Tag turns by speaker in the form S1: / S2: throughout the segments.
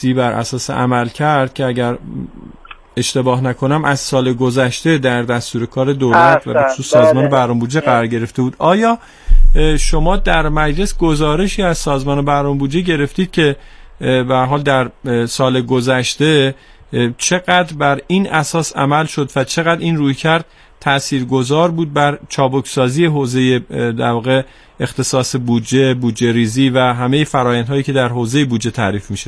S1: بستی بر اساس عمل کرد که اگر اشتباه نکنم از سال گذشته در دستور کار دولت و به خصوص سازمان برنامه بودجه قرار گرفته بود. آیا شما در مجلس گزارشی از سازمان برنامه بودجه گرفتید که به هر حال در سال گذشته چقدر بر این اساس عمل شد و چقدر این رویکرد تاثیرگذار بود بر چابکسازی حوزه در واقع اختصاص بودجه، بودجه ریزی و همه فرآیندهایی که در حوزه بودجه تعریف میشه؟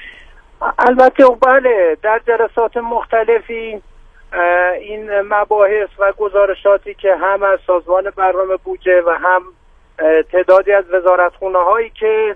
S2: البته بله، در جلسات مختلفی این مباحث و گزارشاتی که هم از سازمان برنامه بودجه و هم تعدادی از وزارتخونه‌هایی که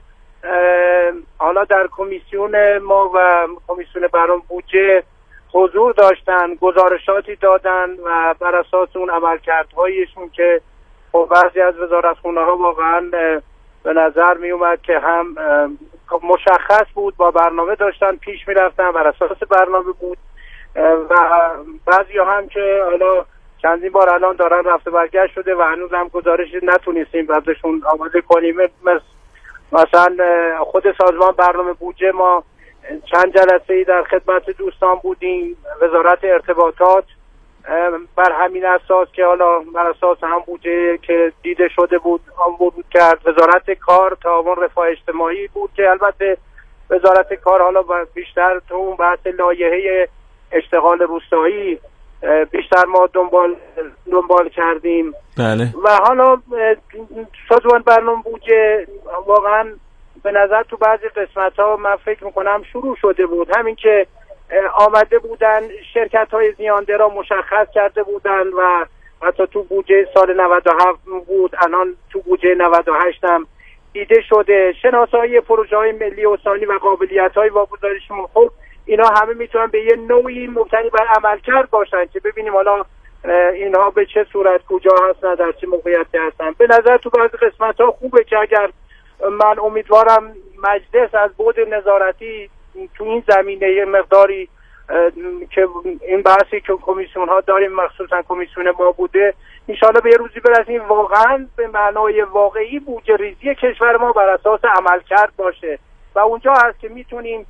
S2: حالا در کمیسیون ما و کمیسیون برنامه بودجه حضور داشتن گزارشاتی دادن و بر اساس اون عملکردهایشون که بعضی از وزارتخونه‌ها واقعا به نظر می اومد که هم مشخص بود، با برنامه داشتن پیش می رفتن، بر اساس برنامه بود، و بعضی هم که حالا چندین بار الان دارن رفته برگشت شده و هنوز هم گزارشی نتونستیم بعدشون آماده کنیم. مثلا خود سازمان برنامه بودجه ما چند جلسه‌ای در خدمت دوستان بودیم، وزارت ارتباطات بر همین اساس که حالا بر اساس هم بودجه که دیده شده بود ورود کرد، وزارت کار تعاون رفاه اجتماعی بود که البته وزارت کار حالا بیشتر تو اون بحث لایحه اشتغال روستایی بیشتر ما دنبال کردیم.
S1: بله.
S2: و حالا سازمان برنامه بودجه واقعا به نظر تو بعضی قسمت‌ها من فکر میکنم شروع شده بود، همین که آمده بودن شرکت‌های زیانده را مشخص کرده بودن و حتی تو بودجه سال 97 بود، الان تو بودجه 98 هم دیده شده. شناسایی پروژه‌های ملی و ثانی و قابلیت‌های واگذاریشون، خب اینا همه میتونن به یه نوعی مبتنی بر عملکرد باشن که ببینیم حالا اینها به چه صورت کجا هستن، در چه موقعیتی هستن. به نظر تو بعضی قسمت‌ها خوبه که اگر من امیدوارم مجلس از بعد نظارتی تو این زمینه یه مقداری که این بحثی که کمیسیون ها داریم مخصوصا کمیسیون ما بوده ان شاءالله به یه روزی برسیم واقعا به معنای واقعی بودجه ریزی کشور ما بر اساس عملکرد باشه و اونجا هست که میتونیم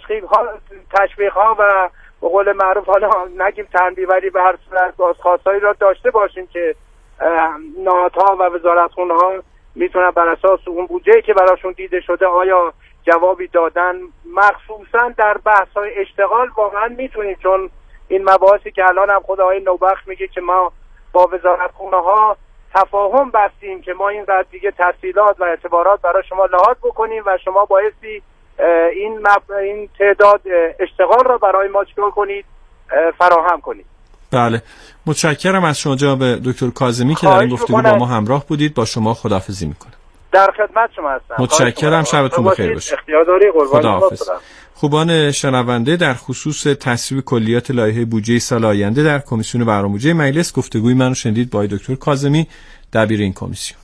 S2: تشویق ها و به قول معروف حالا نگیم تنبیه ولی به هر صورت بازخواستایی را داشته باشیم که نهادها و وزارتخونه ها میتونن بر اساس اون بودجه‌ای که براشون دیده شده آیا جوابی دادن، مخصوصا در بحث‌های اشتغال واقعا میتونیم، چون این مباحثی که الان هم خود آقای نوبخت میگه که ما با وزارتخونه‌ها تفاهم بستیم که ما این بعد دیگه تسهیلات و اعتبارات برای شما لحاظ بکنیم و شما بایستی این تعداد اشتغال را برای ما چیکار کنید، فراهم کنید.
S1: بله، متشکرم از شما جناب دکتر کاظمی که در این گفتگو با ما همراه بودید. با شما خداحافظی میکنم.
S2: در خدمت شما هستم.
S1: متشکرم، شبتون بخیر باشه. خداحافظ. خوبان شنونده، در خصوص تصویب کلیات لایحه بودجه سال آینده در کمیسیون برنامه بودجه مجلس گفتگوی من رو شنیدید با دکتر کاظمی، دبیر این کمیسیون.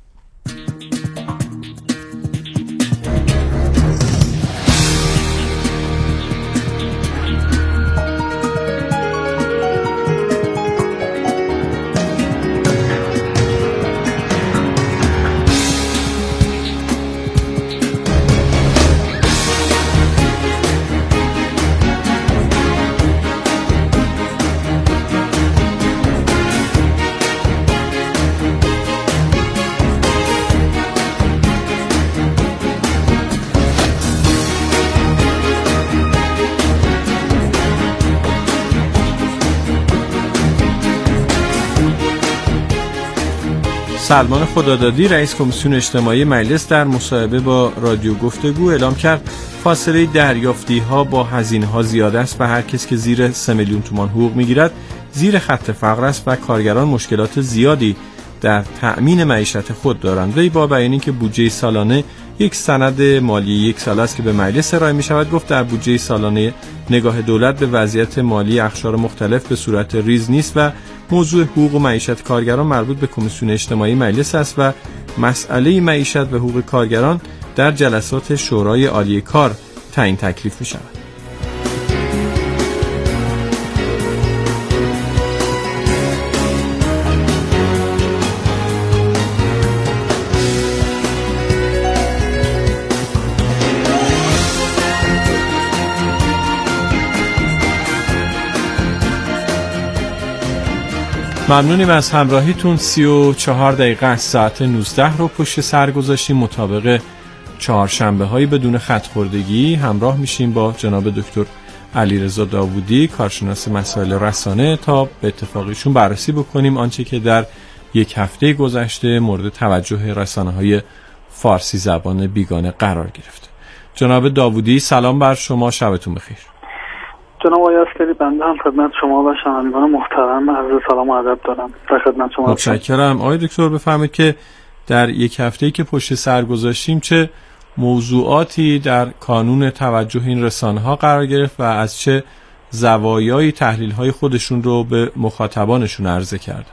S1: سلمان خدادادی رئیس کمیسیون اجتماعی مجلس در مصاحبه با رادیو گفتگو اعلام کرد فاصله دریافتی‌ها با هزینه‌ها زیاد است و هر کس که زیر 3 میلیون تومان حقوق می‌گیرد زیر خط فقر است و کارگران مشکلات زیادی در تأمین معیشت خود دارند. وی با بیان اینکه بودجه سالانه یک سند مالی یک سال است که به مجلس ارائه می‌شود گفت در بودجه سالانه نگاه دولت به وضعیت مالی اقشار مختلف به صورت ریز نیست و موضوع حقوق و معیشت کارگران مربوط به کمیسیون اجتماعی مجلس است و مسئله معیشت و حقوق کارگران در جلسات شورای عالی کار تعیین تکلیف می‌شود. ممنونیم از همراهیتون. 34 دقیقه از ساعت 19 رو پشت سر گذاشتیم. مطابق چهارشنبه هایی بدون خط‌خوردگی همراه میشیم با جناب دکتر علیرضا داوودی، کارشناس مسائل رسانه، تا به اتفاقیشون بررسی بکنیم آنچه که در یک هفته گذشته مورد توجه رسانه‌های فارسی زبان بیگانه قرار گرفته. جناب داوودی سلام بر شما، شبتون بخیر.
S3: جناب آقای عسکری، بنده هم خدمت شما و شنوندگان محترم عرض سلام و ادب دارم. در خدمت شما.
S1: متشکرم. آقای دکتر بفرمایید که در یک هفته‌ای که پشت سر گذاشتیم چه موضوعاتی در کانون توجه این رسانه‌ها قرار گرفت و از چه زوایای تحلیل‌های خودشون رو به مخاطبانشون عرضه کرد؟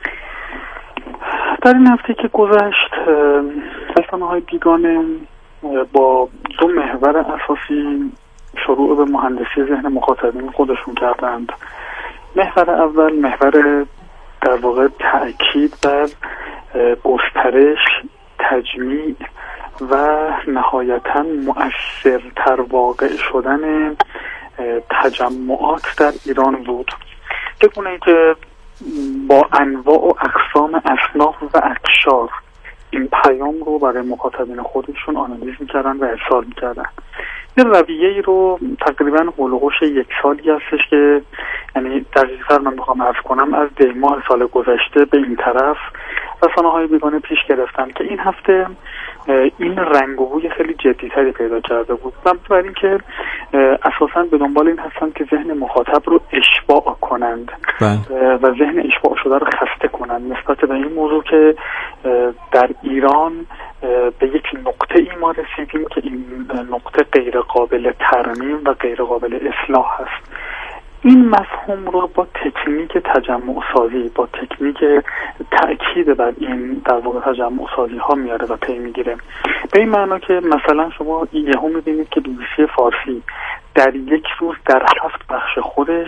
S3: در این هفته که گذشت رسانه‌های بیگانه با دو محور اساسی شروع به مهندسی ذهن مخاطبین خودشون کردند. محور اول محور در واقع تأکید بر گسترش، تجمیع و نهایتاً مؤثرتر واقع شدن تجمعات در ایران بود، به گونه‌ای که با انواع و اقسام اصناف و اقشار این پیام رو برای مخاطبین خودشون آنالیز می‌کردن و ارسال می‌کردن. یه رویه‌ای رو تقریباً حول و حوش یک سالی هستش که یعنی دقیقاً من می‌خوام عرض کنم از دی ماه سال گذشته به این طرف رسانه‌های بیگانه پیش گرفتن که این هفته این رنگ و بوی خیلی جدی‌تری پیدا کرده بود. برای اینکه اساساً به دنبال این هستن که ذهن مخاطب رو اشباع کنند و ذهن اشباع شده رو خسته کنند نسبت به این موضوع که در ایران به یک نقطه ای ما رسیدیم که این نقطه غیر قابل ترمیم و غیر قابل اصلاح هست. این مفهوم رو با تکنیک تجمع سازی، با تکنیک تأکید بر این در واقع تجمع سازی ها میاره و پی میگیره. به این معنا که مثلا شما یهو میبینید که BBC فارسی در یک روز در 7 بخش خودش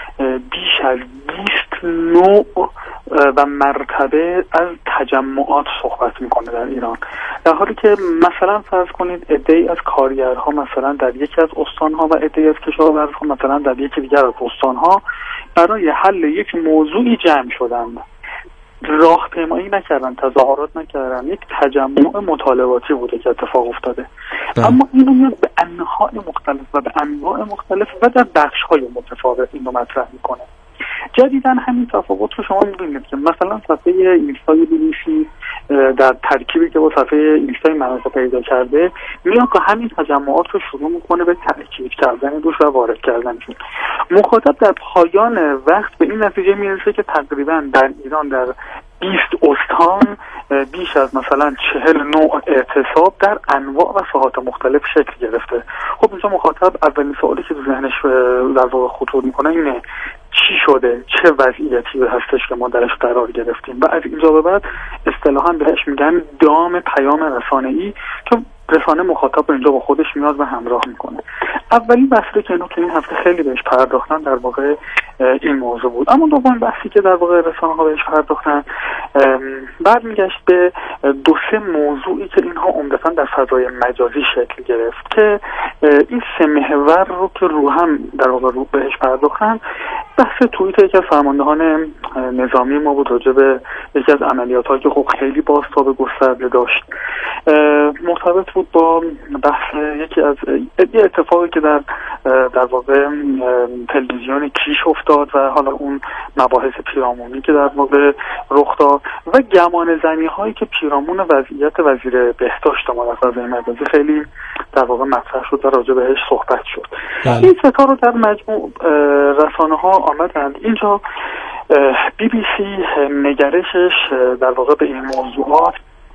S3: بیش از 20 نوع و مرتبه از تجمعات صحبت میکنه در ایران، در حالی که مثلا فرض کنید عده‌ای از کارگرها مثلا در یکی از استانها و عده‌ای از کشاورزها مثلا در یکی دیگر از استانها برای حل یک موضوعی جمع شدند، راهپیمایی نکردن، تظاهرات نکردن، یک تجمع مطالباتی بوده که اتفاق افتاده. اما اینو میاد به انواع مختلف و به انواع مختلف و در بخش‌های متفاوت اینو مطرح میکنه. جدیداً همین تفاوت رو شما می‌بینید که مثلا صفحه اینستای BBC در ترکیبی که با صفحه اینستای مناطق پیدا کرده میاد که همین تجمعات رو شروع میکنه به تأکید کردن روش و وارد کردنشون. مخاطب در پایان وقت به این نتیجه میرسه که تقریباً در ایران در 20 استان بیش از مثلا 40 نوع اعتصاب در انواع و ساحات مختلف شکل گرفته. خب اینجا مخاطب اولین سوالی که تو ذهنش در واقع خطور میکنه اینه چی شده، چه وضعیتی هستش که ما درش قرار گرفتیم و از اینجا به بعد اصطلاحاً بهش میگن دام پیام رسانه‌ای که رسانه مخاطب اینجا با خودش میاد و همراه میکنه. اولین بحثی که این هفته خیلی بهش پرداختن در واقع این موضوع بود. اما دومین بحثی که در واقع رسانه‌ها بهش پرداختن برمیگشت به 2-3 موضوعی که اینها عمدتاً در فضای مجازی شکل گرفت که این 3 محور رو که رو هم در واقع رو بهش پرداختن. بحث توییت یکی از فرماندهان نظامی ما بود راجع به یکی از عملیات‌هایی که خب خیلی بازتاب گسترده داشت، مرتبط بود با بحث یکی از اتفاقی که در واقع تلویزیون کیش افتاد و حالا اون مباحث پیرامونی که در واقع رخ داد و گمان زنی هایی که پیرامون وضعیت وزیر بهداشت ما در فضای مجازی خیلی در واقع مطرح شد و راجع بهش صحبت شد. این سه تا رو در مجموع رسانه ها آمدند. اینجا BBC نگرشش در واقع به این موضوعات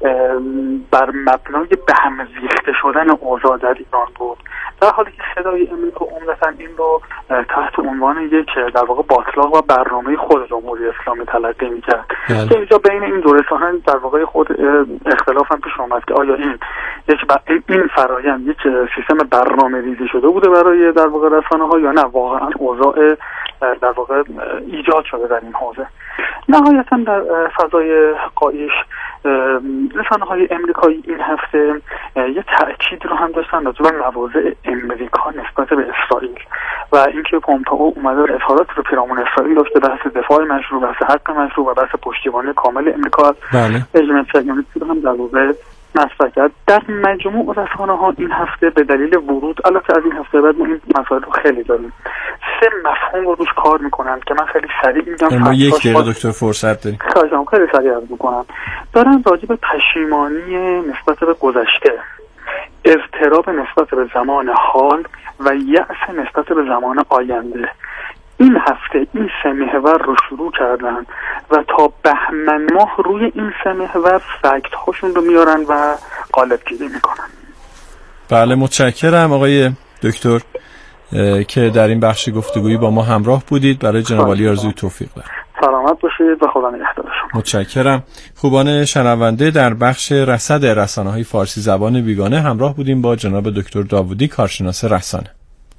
S3: بر مبنای به هم ریخته شدن اوضاع در ایران بود، در حالی که صدای امریکا عمدتاً این رو تحت عنوان یک در واقع باطلاق و برنامه خود جمهوری اسلامی تلقی می‌کرد که اینجا بین این دو رسانه در واقع خود اختلاف هم پیش اومد که آیا این فرآیند یک سیستم برنامه‌ریزی شده بوده برای در واقع رسانه‌ها یا نه واقعاً اوضاع در واقع ایجاد شده در این حوزه. نهایتاً در فضای قایش رسانه‌های امریکایی این هفته یه تأکید رو هم داشتن راجع به مواضع امریکا نسبت به اسرائیل و اینکه پومپئو اومده و اظهارات رو پیرامون اسرائیل داشته، بحث دفاع مشروع، بحث حق مشروع و بحث پشتیبانی کامل امریکا از رژیم صهیونیستی رو هم در واقع مطرح کرد. در مجموع رسانه‌ها این هفته به دلیل ورود، البته از این هفته بعد ما این مسائل رو خیلی داریم، 3 مفهوم رو روش کار میکنن که من خیلی سریع میگم.
S1: ما یک دقیقه دکتر فرصت داریم.
S3: خیلی سریع عرض میکنم. دارن راجع به پشیمانی نسبت به گذشته، اضطراب نسبت به زمان حال و یأس نسبت به زمان آینده، این هفته این 3 محور رو شروع کردن و تا بهمن ماه روی این 3 محور فکت هاشون رو میارن و قالب گیری میکنن.
S1: بله متشکرم آقای دکتر که در این بخش گفتگویی با ما همراه بودید. برای جناب عالی آرزوی توفیق دارم.
S3: سلامت باشید و خدا نگهدار شما.
S1: متشکرم. خوبان شنونده، در بخش رصد رسانه‌های فارسی زبان بیگانه همراه بودیم با جناب دکتر داوودی، کارشناس رسانه.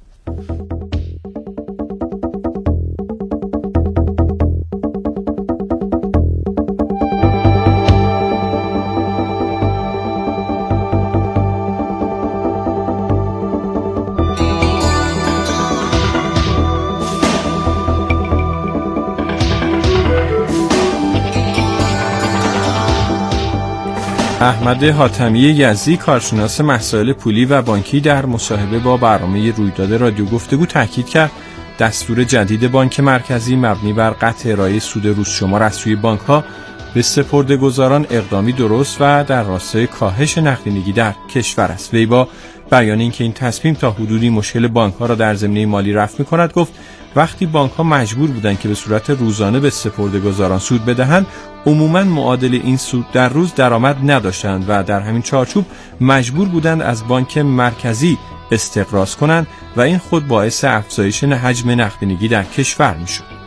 S1: احمد حاتمی یزدی، کارشناس مسائل پولی و بانکی، در مصاحبه با برنامه رویداد رادیو گفتگو تاکید کرد دستور جدید بانک مرکزی مبنی بر قطع ارائه سود روزشمار از سوی بانک‌ها به سپرده‌گذاران اقدامی درست و در راستای کاهش نقدینگی در کشور است. وی با بیان اینکه این تصمیم تا حدودی مشکل بانک‌ها را در زمینه مالی رفع می‌کند گفت وقتی بانک‌ها مجبور بودند که به صورت روزانه به سپرده‌گذاران سود بدهند، عموماً معادل این سود در روز درآمد نداشتند و در همین چارچوب مجبور بودند از بانک مرکزی استقراض کنند و این خود باعث افزایش حجم نقدینگی در کشور می‌شد.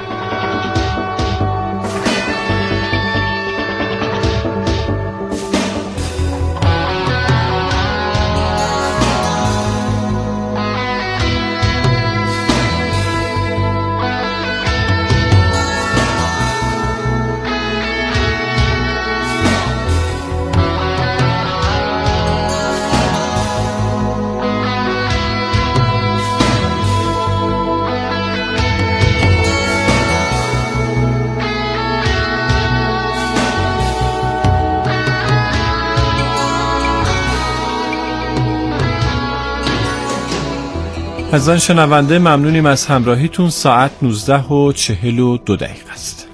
S1: از آن شنونده ممنونیم از همراهیتون. ساعت 19:42 است.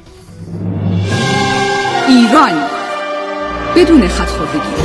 S4: ایران بدون خطاگیری.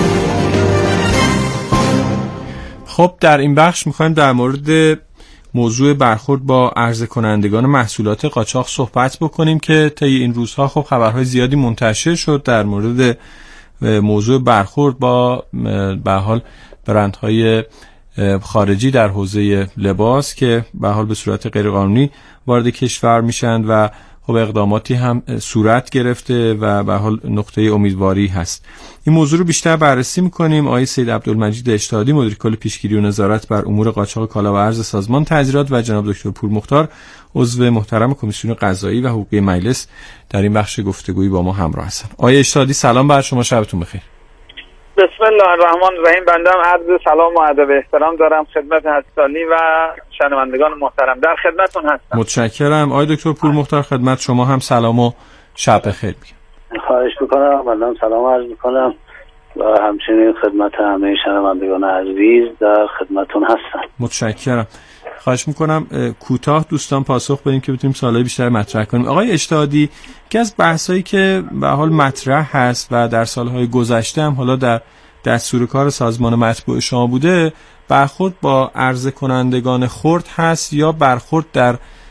S1: خب در این بخش میخوایم در مورد موضوع برخورد با عرضه کنندگان محصولات قاچاق صحبت بکنیم که طی این روزها خب خبرهای زیادی منتشر شد در مورد موضوع برخورد با به حال برندهای خارجی در حوزه لباس که به حال به صورت غیرقانونی وارد کشور میشن و خب اقداماتی هم صورت گرفته و به حال نقطه امیدواری هست. این موضوع رو بیشتر بررسی میکنیم. آقای سید عبدالمجید اشتهادی، مدیر کل پیشگیری و نظارت بر امور قاچاق کالا و ارز سازمان تجارت و جناب دکتر پورمختار، عضو محترم کمیسیون قضایی و حقوقی مجلس، در این بخش گفتگویی با ما همراه هستن. آقای اشتهادی سلام بر شما، شبتون بخیر.
S5: بسم الله الرحمن الرحیم. بنده هم عرض سلام و ادب احترام دارم خدمت حسانی و شنوندگان محترم. در خدمتتون هستم.
S1: متشکرم. آقای دکتر پورمختار، خدمت شما هم سلام و شب بخیر میگم.
S6: خواهش میکنم. بنده سلام عرض میکنم و همچنین خدمت همه شنوندگان عزیز در خدمتتون هستم.
S1: متشکرم. خواهش میکنم کوتاه دوستان پاسخ بدیم که بتونیم سوالای بیشتر مطرح کنیم. آقای اشتهادی، که از بحثایی که به حال مطرح هست و در سالهای گذشته هم حالا در دستور کار سازمان مطبوع شما بوده، برخورد با عرضه کنندگان خرد هست یا برخورد در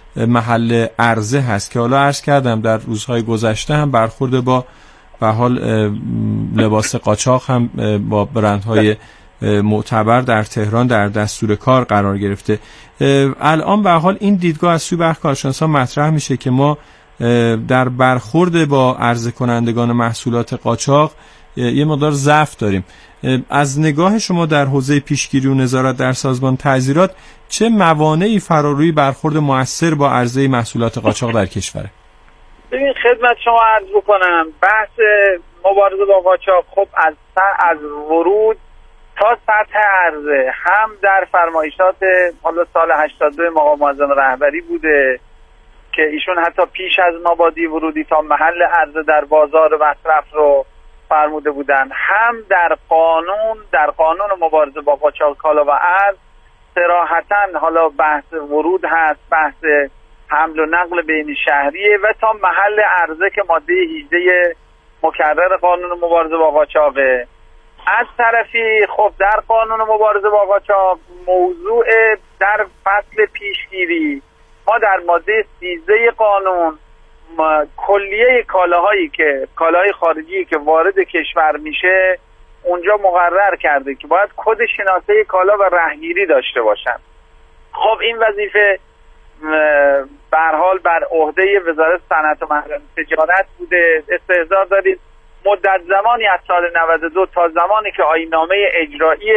S1: محل عرضه هست که حالا عرض کردم در روزهای گذشته هم برخورد با به حال لباس قاچاق هم با برندهای معتبر در تهران در دستور کار قرار گرفته. الان به حال این دیدگاه از سوی برخی کارشناسان مطرح میشه که ما در برخورد با عرضه کنندگان محصولات قاچاق یه مقدار ضعف داریم. از نگاه شما در حوزه پیشگیری و نظارت در سازمان تعزیرات چه موانعی فراروی برخورد مؤثر با عرضه محصولات قاچاق در کشوره؟
S5: ببین خدمت شما عرض بکنم، بحث مبارزه با قاچاق خب از ورود تا سطح عرضه هم در فرمایشات حالا سال 82 مقام معظم رهبری بوده که ایشون حتی پیش از مبادی ورودی تا محل عرضه در بازار مصرف رو فرموده بودن، هم در قانون مبارزه با قاچاق کالا و ارز صراحتاً حالا بحث ورود هست، بحث حمل و نقل بین شهریه و تا محل عرضه که ماده 18 مکرر قانون مبارزه با قاچاقه. از طرفی خب در قانون مبارزه با قاچاق موضوع در فصل پیشگیری ما در ماده 13 قانون کلیه کالاهای خارجی که وارد کشور میشه اونجا مقرر کرده که باید کد شناسه کالا و رهگیری داشته باشن. خب این وظیفه به هر حال بر عهده وزارت صنعت و تجارت بوده. استحضار دارید مدت زمانی از سال 92 تا زمانی که آیین‌نامه اجرایی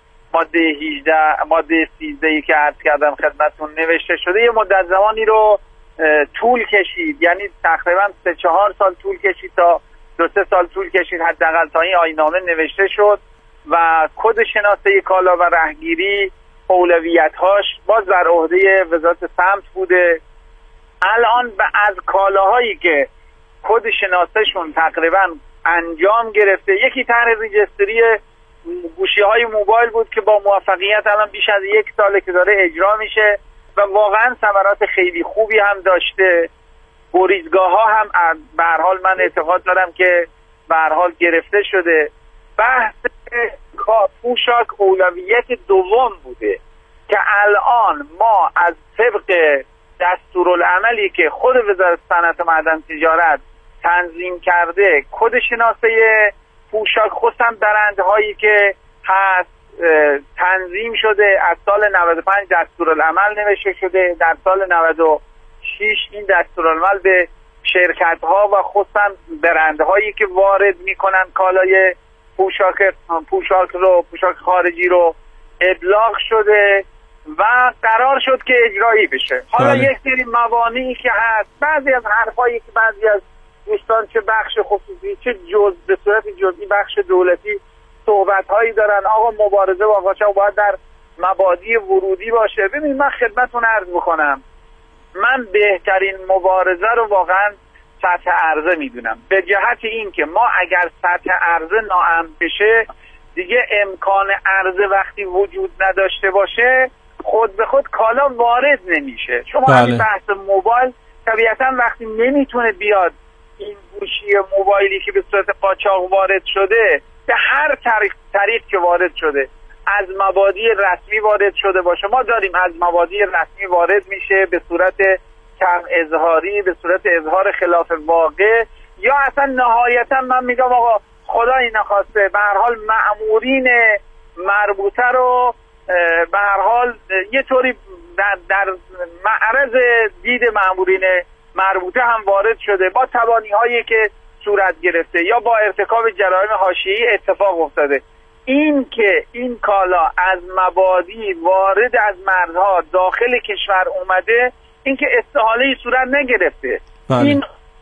S5: ماده 13 که عرض کردم خدمتتون نوشته شده یه مدت زمانی رو طول کشید، یعنی تقریبا 3-4 سال طول کشید تا 2-3 سال طول کشید حداقل تا این آیین‌نامه نوشته شد و کد شناسه کالا و رهگیری اولویت‌هاش باز در عهده وزارت سمت بوده. الان از کالاهایی که کد شناسهشون تقریبا انجام گرفته، یکی طرح ریجستری گوشی‌های موبایل بود که با موفقیت الان بیش از 1 ساله که داره اجرا میشه و واقعا ثمرات خیلی خوبی هم داشته. گریزگاه‌ها هم به هر حال من اعتقاد دارم که به هر حال گرفته شده. بحث پوشاک اولویت دوم بوده که الان ما از طبق دستورالعملی که خود وزارت صنعت و معدن تجارت تنظیم کرده کد شناسه پوشاک خصوصا برندهایی که هست تنظیم شده. از سال 95 دستورالعمل نوشته شده، در سال 96 این دستورالعمل به شرکت ها و خصوصا برندهایی که وارد میکنن کالای پوشاک خارجی رو ابلاغ شده و قرار شد که اجرایی بشه. حالا یک سری موانعی که هست، بعضی از حرفایی که بعضی از دوستان چه بخش خصوصی چه به صورت جزئی بخش دولتی صحبت‌هایی دارن آقا مبارزه با قاچاق باید در مبادی ورودی باشه. ببین من خدمتتون عرض میکنم، من بهترین مبارزه رو واقعا سطح عرضه میدونم، به جهت این که ما اگر سطح عرضه ناامن بشه دیگه امکان عرضه وقتی وجود نداشته باشه خود به خود کالا وارد نمیشه. شما همین بحث موبایل طبیعتا وقتی نمیتونه بیاد این گوشی موبایلی که به صورت قاچاق وارد شده به هر طریق که وارد شده از مبادی رسمی وارد شده باشه، ما داریم از مبادی رسمی وارد میشه به صورت کم اظهاری، به صورت اظهار خلاف واقع، یا اصلا نهایتا من میگم آقا خدایی نخواسته به هر حال مأمورین مربوطه رو به هر حال یه طوری در معرض دید مأمورین مربوطه هم وارد شده با تبانی‌هایی که صورت گرفته یا با ارتکاب جرایم حاشیه‌ای اتفاق افتاده. این که این کالا از مبادی وارد از مرزها داخل کشور اومده، این که استحاله صورت نگرفته. این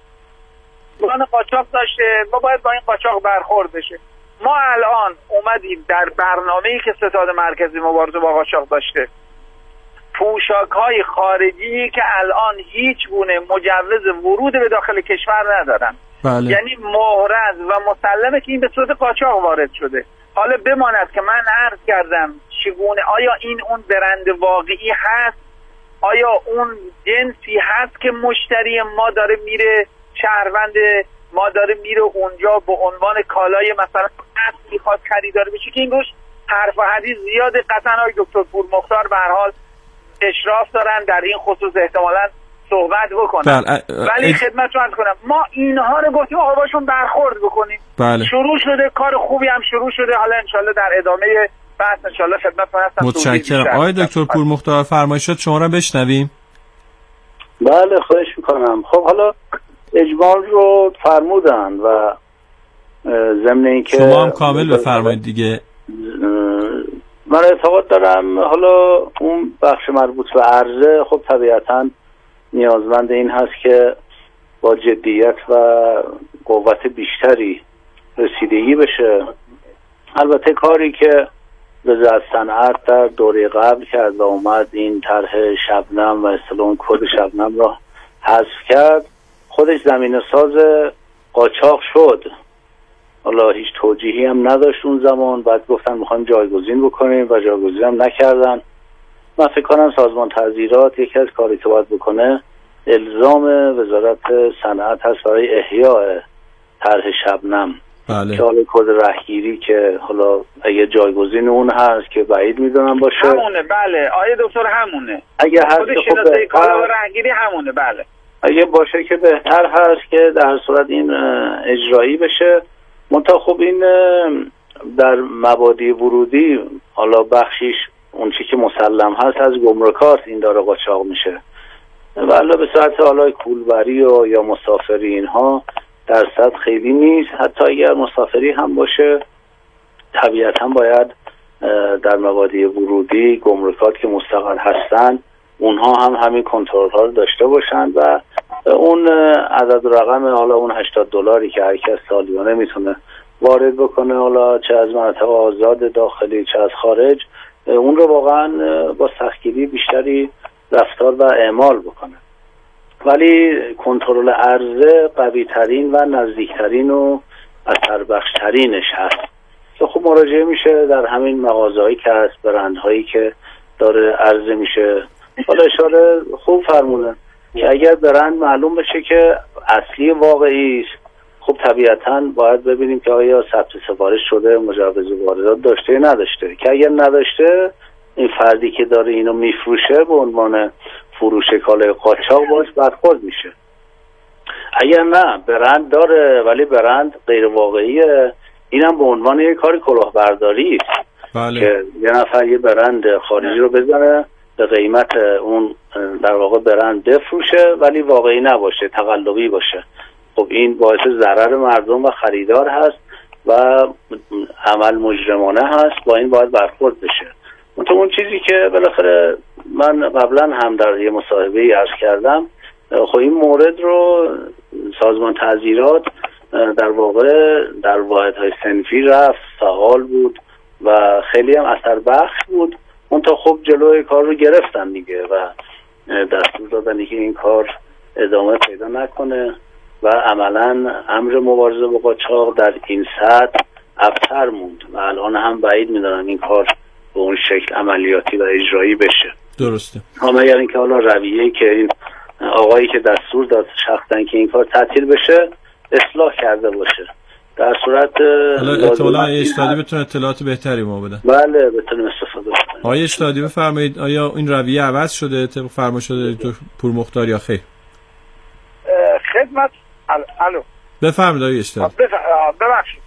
S5: قاچاق داشته و باید با این قاچاق برخورد بشه. ما الان اومدیم در برنامه‌ای که ستاد مرکزی مبارزه با قاچاق داشته پوشاک‌های خارجی که الان هیچ گونه مجوز ورود به داخل کشور ندارن، یعنی محرز و مسلمه که این به صورت قاچاق وارد شده. حالا بماند که من عرض کردم چگونه، آیا این اون برند واقعی هست، آیا اون جنسی هست که مشتری ما داره میره، شهروند ما داره میره اونجا به عنوان کالای مثلا اصلی خواست خریدار بشه که این روش حرف و حدیث زیاده. قطعا های دکتر پورمختار به هر حال اشراف دارن در این خصوص احتمالاً صحبت بکنن، ولی خدمت رو عرض کنم ما اینها رو گفتیم آقا باشون برخورد بکنیم. شروع شده، کار خوبی هم شروع شده، حالا انشالله در ادامه بحث انشالله خدمتتون هستم.
S1: متشکرم. آقای دکتر پورمختار فرمایشات شما رو بشنویم.
S6: بله خواهش میکنم. خب حالا اجمال رو فرمودن و ضمن اینکه
S1: شما هم کامل بفرمایید دیگه.
S6: من اعتقاد دارم حالا اون بخش مربوط به عرضه خب طبیعتاً نیازمند این هست که با جدیت و قوت بیشتری رسیدگی بشه. البته کاری که وزارت صنعت در دوره قبل کرد و اومد این طرح شبنم و اصطلاحاً کد شبنم را حذف کرد، خودش زمینه ساز قاچاق شد. حالا هیچ توجیهی هم نداشت اون زمان، بعد گفتن میخوایم جایگزین بکنیم و جایگزین هم نکردن. من فکر کنم سازمان تعزیرات یکی از کاری که باید بکنه الزام وزارت صنعت هست برای احیاء طرح شبنم.
S1: بله.
S6: که حالا کد رهگیری که حالا اگه جایگزین اون هست که بعید میدونم باشه.
S5: همونه. بله آیه دکتر همونه.
S6: اگه هست
S5: خود شناسه کالا و رهگیری همونه. بله.
S6: اگه باشه که بهتر هست که در صورت این اجرایی بشه. منتها خب این در مبادی ورودی حالا بخشیش اون چی که مسلم هست از گمرکات این داره قاچاق میشه. ولی به صورت حالا کولبری و یا مسافری اینها درصد خیلی نیست. حتی اگر مسافری هم باشه طبیعتا باید در مبادی ورودی گمرکات که مستقر هستن اونها هم همین کنترل ها رو داشته باشند و اون عدد رقم حالا اون $80 که هر کس سالیانه میتونه وارد بکنه، حالا چه از مناطق آزاد داخلی چه از خارج، اون رو واقعا با سختگیری بیشتری رفتار و اعمال بکنه. ولی کنترل عرضه قوی ترین و نزدیکترین و اثر بخش ترینش هست که خب مراجعه میشه در همین مغازه‌هایی که هست، برندهایی که داره عرضه میشه. حالا اشاره خوب فرمودن که اگر برند معلوم بشه که اصلی واقعی است، خب طبیعتاً باید ببینیم که آیا ثبت سفارش شده، مجوز واردات داشته یا نداشته، که اگر نداشته این فردی که داره اینو میفروشه به عنوان فروش کالای قاچاق باش برخورد میشه. اگر نه برند داره ولی برند غیر واقعیه، اینم به عنوان یک کار کلاهبرداری است.
S1: بله.
S6: که یه نفر یه برند خارجی رو بزنه به قیمت اون در واقع برند بفروشه ولی واقعی نباشه، تقلبی باشه. خب این باعث ضرر مردم و خریدار هست و عمل مجرمانه هست، با این باید برخورد بشه. اون چیزی که بالاخره من قبلا هم در یه مصاحبه‌ای عرض کردم، خب این مورد رو سازمان تعزیرات در واقع در واحدهای صنفی رفت، فعال بود و خیلی هم اثر بخش بود. اون تا خب جلوی کار رو گرفتن دیگه و دستور دادن که این کار ادامه پیدا نکنه و عملا امر مبارزه با قاچاق در این سطح ابتر موند و الان هم بعید می‌دارم این کار به اون شکل عملیاتی و اجرایی بشه.
S1: درسته.
S6: مگر اینکه حالا رویه‌ای که این آقایی که دستور داد شخصا که این کار تعطیل بشه اصلاح کرده باشه. در صورت
S1: حالا اطلاع اشتادی بتونه اطلاعات بهتری ما بدن.
S6: بله بتونیم استفاده کنیم.
S1: آقای اشتادی بفرمایید آیا این رویه عوض شده طبق فرمایش دکتر پورمختار یا خیر؟
S2: خدمت الو
S1: بفرمایید آقای اشتادی.
S2: ببخشید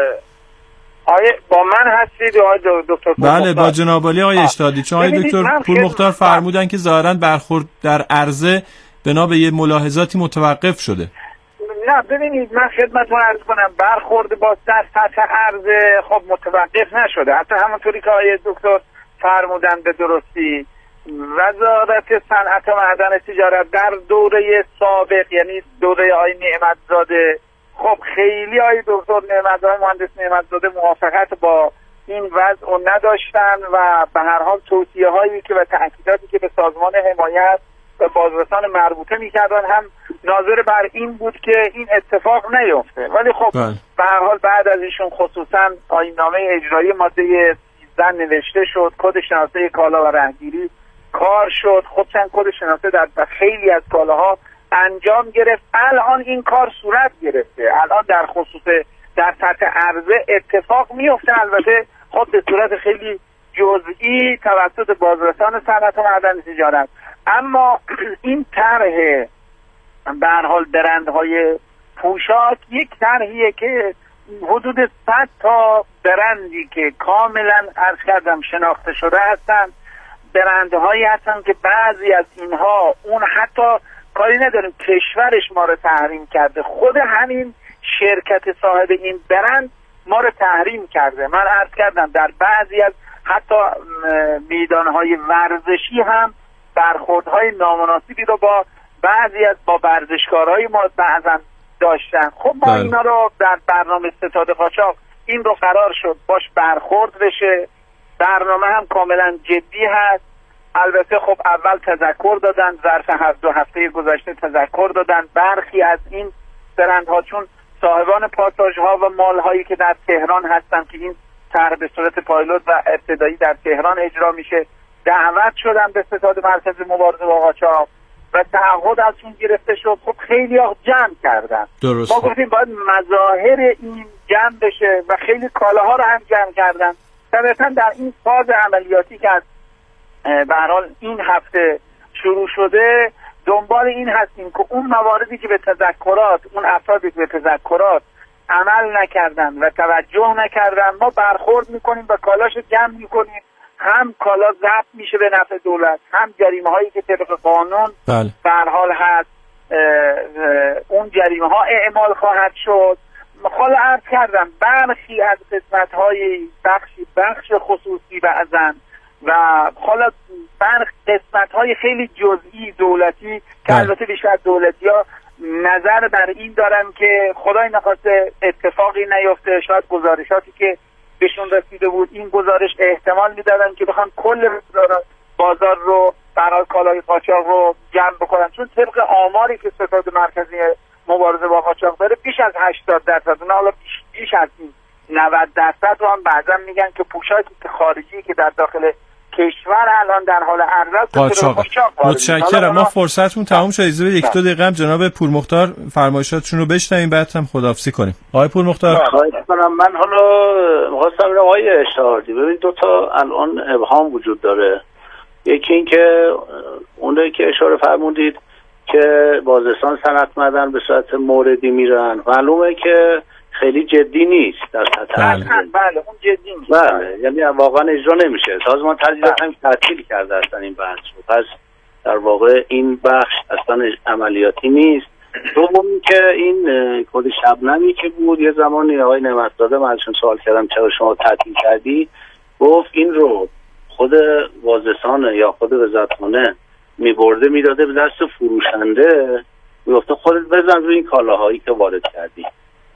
S2: آقای با من هستید آقای دکتر پورمختار؟
S1: بله با جناب عالی آقای اشتادی. چون آقای دکتر پورمختار فرمودن که ظاهرا برخورد در عرضه بنا به یه ملاحظاتی متوقف شده.
S2: نه ببینید من خدمتتون عرض کنم برخورد با در سطح عرضه خب متوقف نشده. حتی همونطوری که آقای دکتر فرمودن به درستی وزارت صنعت و معدن تجارت در دوره سابق یعنی دوره آقای نعمتزاده خب خیلی آقای دکتر نعمتزاده مهندس نعمتزاده موافقت با این وضع نداشتن و به هر حال توصیه هایی که و تأکیداتی که به سازمان حمایت و بازرسان مربوطه میکردن هم ناظر بر این بود که این اتفاق نیفته. ولی خب به هر حال بعد از ایشون خصوصا آیین‌نامه اجرایی ماده 13 نوشته شد، کد شناسه کالا و رهگیری کار شد، خصوصا کد شناسه در خیلی از کالاها انجام گرفت. الان این کار صورت گرفته، الان در خصوص در سطح عرضه اتفاق میفته، البته خب به صورت خیلی جزئی توسط بازرسان صنعت و معدن تجارت. اما این طرح به هر حال برندهای پوشاک یک طرحیه که حدود 100 تا برندی که کاملا عرض کردم شناخته شده هستن، برندهایی هستن که بعضی از اینها اون حتی کاری نداریم کشورش ما رو تحریم کرده، خود همین شرکت صاحب این برند ما رو تحریم کرده. من عرض کردم در بعضی از حتی میدانهای ورزشی هم برخوردهای نامناسبی رو با بعضی از با ورزشکارهای ما بعضا داشتن. خب ما اینا رو در برنامه ستاد قاچاق این رو قرار شد باش برخورد بشه
S5: برنامه هم کاملا جدی هست. البته خب اول تذکر دادن، ظرف 2 هفته گذشته تذکر دادن. برخی از این برندها چون صاحبان پاساژها و مالهایی که در تهران هستن که این طرح به صورت پایلوت و ابتدایی در تهران اجرا میشه، دعوت شدن به ستاد مرکز مبارزه با قاچاق و تعهد ازشون گرفته شد. خب خیلی ها جمع کردن.
S1: درست.
S5: ما گفتیم باید مظاهر این جمع بشه و خیلی کالاها رو هم جمع کردن. طبعا در این فاز عملیاتی که از به هر حال این هفته شروع شده، دنبال این هستیم که اون مواردی که به تذکرات، اون افرادی که به تذکرات عمل نکردن و توجه نکردن، ما برخورد میکنیم و کالاش جمع میکنیم. هم کالا ضبط میشه به نفع دولت، هم جریمه هایی که طبق قانون به هر حال هست اون جریمه ها اعمال خواهد شد. حالا عرض کردم برخی از قسمت های بخش خصوصی بعضن و حالا قسمت های خیلی جزئی دولتی که البته بیشتر دولتی ها نظر بر این دارن که خدای نخواسته اتفاقی نیفته. شاید گزارشاتی که بهشون رسیده بود این گزارش احتمال میدادن که بخوان کل بازار رو برای کالای قاچاق رو جمع بکنن، چون طبق آماری که ستاد مرکزی مبارزه با قاچاق داره بیش از 80%، اون حالا بیش از این 90% رو هم بعضا میگن که پوشاکی که خارجی که در داخل کشور الان در حال عرضه
S1: قاچاق. متشکرم. ما فرصتمون تمام شد. اجازه بدید 1-2 دقیقه هم جناب پورمختار فرمایشاتشون رو بشنویم، بعد هم خداحافظی کنیم. آقای پورمختار.
S6: من حالا می‌خواستم بگم آقای اشتهاردی، ببین 2 تا الان ابهام وجود داره. یکی این که اونایی که اشاره فرمودید که بازرسان سندمدن به صورت موردی میرن، معلومه که خیلی جدی نیست در سطح.
S5: بله اون جدی نیست.
S6: بله، یعنی واقعا اجرا نمیشه. سازمان تجهیزات هم تعطیل کرده اصلا این بحث رو. پس در واقع این بخش اصلا عملیاتی نیست. دوم که این کد شبنمی که بود یه زمانی آقای نعمتزاده من ازشون سوال کردم چرا شما تعطیل کردی، گفت این رو خود بازرسان یا خود وزارتخانه میبرده میداده به دست فروشنده، میگفته خودت بزن روی این کالاهایی که وارد کردی.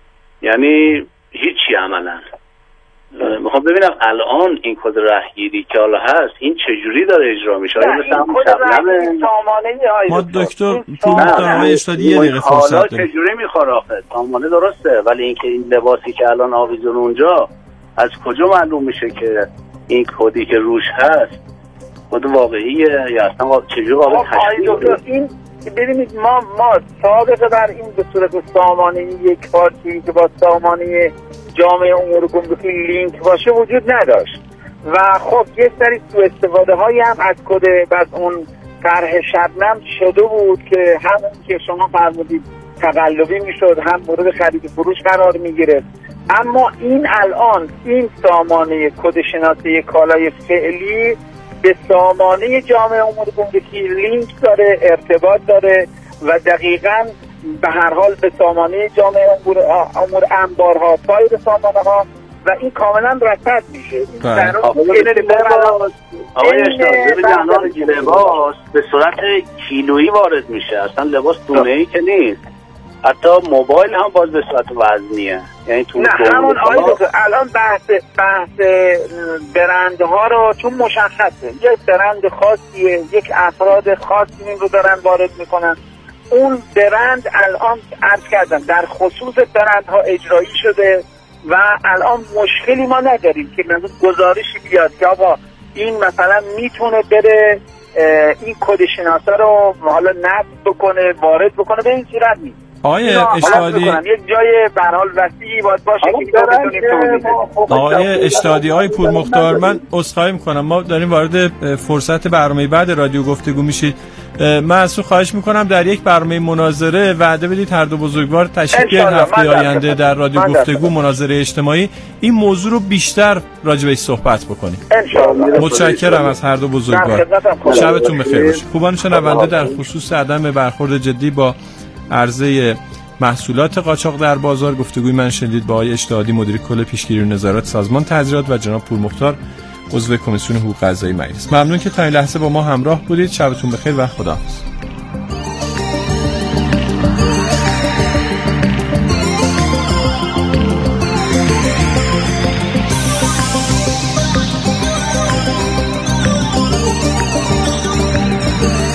S6: یعنی هیچی عملا. میخوام ببینم الان این کد رهگیری که حالا هست این چجوری داره اجرا میشه؟ آیا مثلا همون شبنمه؟
S1: ما دکتر پورمختار اشتادی یه دقیقه فرصت داریم.
S6: چجوری میخوره آخه؟ سامانه درسته، ولی اینکه این لباسی که الان آویزون اونجا از کجا معلوم میشه که این کدی که روش هست کد واقعیه یا اصلا چجوری قابل تشخیص؟
S5: ببینید ما سابقه بر این به صورت سامانه یک پارتی که با سامانه جامعه امور گمرکی لینک باشه وجود نداشت و خب یک سری سوء استفاده هایی هم از کد بعد اون طرح شبنم شده بود که همون که شما فرمودید تقلبی میشد، هم مورد خرید فروش قرار میگرفت. اما این الان این سامانه کد شناسی کالای فعلی به سامانه جامعه امور گمرکی لینک داره، ارتباط داره و دقیقاً به هر حال به سامانه جامعه امور انبارها پای سامانه ها و این کاملا رصد میشه.
S6: آقای اشتهاردی لباس به صورت کیلویی وارد میشه، اصلا لباس دونه‌ای که نیست. حتی موبایل هم باز به صورت وزنیه، یعنی تو
S5: نه همون الان بحث برندها رو چون مشخصه یک برند خاصیه، یک افراد خاصی این رو دارن وارد میکنن. اون برند الان عرض کردم در خصوص برندها اجرایی شده و الان مشکلی ما نداریم که مثلا گزارشی بیاد که آقا این مثلا میتونه بره این کد شناسا رو حالا نصب بکنه وارد بکنه، به این صورت نیست.
S1: آقای اشتهاردی
S5: یک جای به هر حال وسیعی باید باشه که بتونیم توضیح بدیم.
S1: آقای اشتهاردی، آقای پورمختار، من عذرخواهی میکنم ما داریم وارد فرصت برنامه بعد رادیو گفتگو میشید. من ازتون خواهش میکنم در یک برنامه مناظره وعده بدید هر دو بزرگوار تشریف بیارید هفته آینده در رادیو گفتگو مناظره اجتماعی این موضوع رو بیشتر راجع بهش صحبت بکنیم. متشکرم از هر دو بزرگوار. شبتون بخیر باشه. خوبان شنونده، در خصوص عدم برخورد جدی با عرضه محصولات قاچاق در بازار گفتگوی من شنیدید با آقای اشتهاردی مدیر کل پیشگیری و نظارت سازمان تجهیزات و جناب پورمختار عضو کمیسیون حقوق قضایی مجلس. ممنون که تا این لحظه با ما همراه بودید. شبتون بخیر و خداحافظ.